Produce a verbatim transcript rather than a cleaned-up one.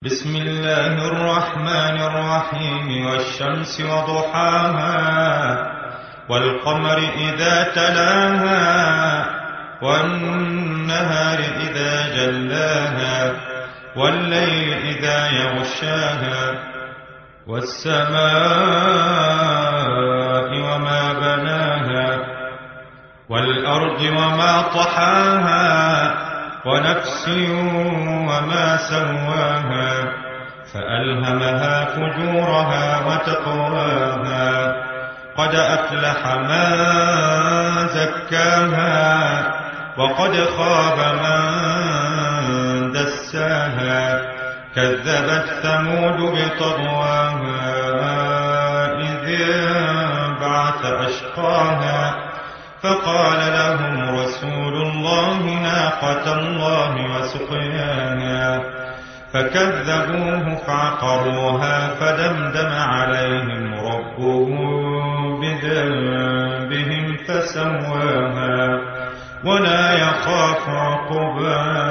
بسم الله الرحمن الرحيم والشمس وضحاها والقمر إذا تلاها والنهار إذا جلاها والليل إذا يغشاها والسماء وما بناها والأرض وما طحاها ونفس وما سواها فألهمها فجورها وتقواها قد أفلح من زكاها وقد خاب من دساها كذبت ثمود بطغواها إذ انبعث أشقاها فقال لهم رسول الله ناقة الله وسقياها فكذبوه فعقروها فدمدم عليهم ربهم بذنبهم فسواها ولا يخاف عقباها.